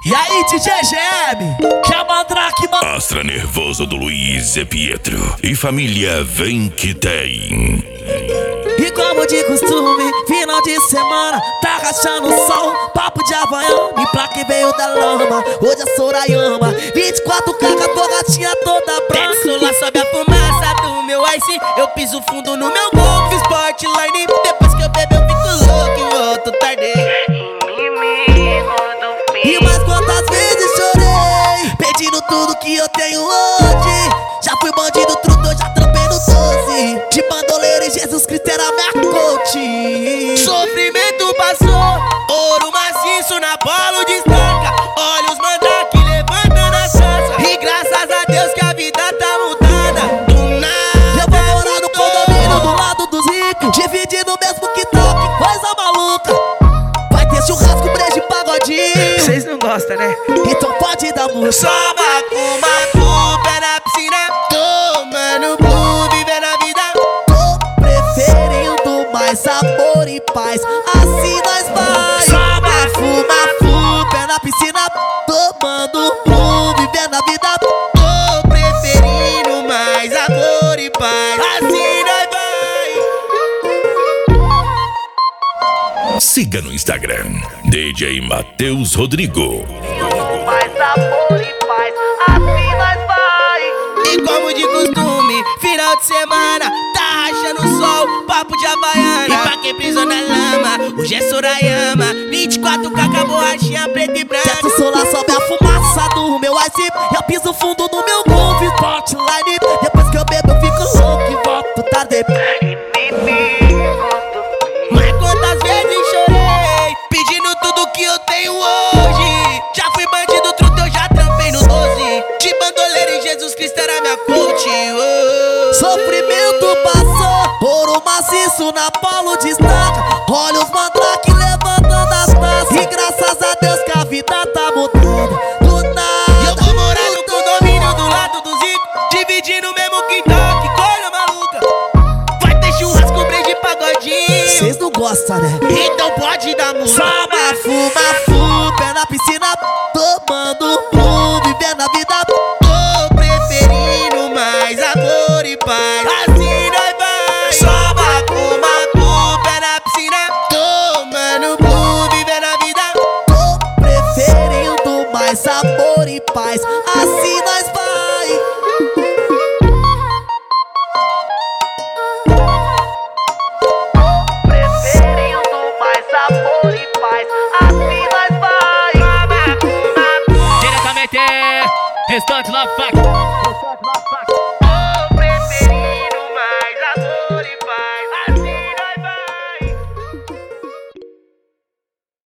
E aí, DJ GM, que é a Mandrake, mano. Astra nervoso do Luiz e Pietro. E família vem que tem. E como de costume, final de semana, tá rachando o sol, papo de Havaiana, e pra quem veio da lama, hoje é Sorayama, 24K com a borrachinha toda branca. Desço lá, sobe a fumaça do meu ice, eu piso fundo no meu Golf Sportline. Depois que eu bebo eu fico louco e volto tarde. E mais quantas vezes chorei, pedindo tudo que eu tenho hoje. Já fui bandido, truto, já trampei no 12. De bandoleiro e Jesus Cristo era minha coach. Sofrimento passou, ouro maciço na bola destaca. Olha os mandrake levantando a taça. E graças a Deus que a vida tá mudada. Do nada eu vou morar no condomínio do lado dos ricos, dividindo o mesmo quintal, que coisa maluca. Vai ter churrasco, brejo e pagodinho. Vocês não gostam, né? Então pode dar música. Só macu, pé na piscina, tomando blue, vivendo a vida. Tô preferindo mais sabor e paz, assim nós vai. Só mafu, pé na piscina, tomando rum, vivendo a vida. Tô preferindo mais amor e paz, assim nós vai. Siga no Instagram, DJ Matheus Rodrigo. Mais sabor e paz, assim nós vai. E como de costume, final de semana, tá rachando o sol, papo de Havaiana. E pra quem prisou na lama, hoje é Sorayama, 24K com a borrachinha preta e branca. Desce o solar, sobe a fumaça do meu ice, eu piso fundo no meu Golf Sportline. Depois que eu bebo eu fico louco e volto tarde. Mas quantas vezes chorei, pedindo tudo que eu tenho hoje. Já fui bandido, truto, eu já trampei no 12. De bandoleiro e Jesus Cristo era minha coach. Sofrimento passou, ouro maciço na polo destaca. Olha os mandrake levantando as taças. E graças a Deus que a vida tá mudando. Do nada E eu vou morar no condomínio do lado do Zico, dividindo o mesmo quintal, que coisa maluca. Vai ter churrasco, brejo e pagodinho. Vocês não gostam, né? Então pode dar música. Só mafu, pé na piscina, tomando rum, vivendo a vida. Tô preferindo mais amor e paz, assim nós vai. Só macu, pé na piscina, tomando blue, vivendo a vida. Tô preferindo mais sabor e paz, assim nós vai. Tô preferindo mais sabor e paz, assim nós vai. Diretamente, restante Love Fact.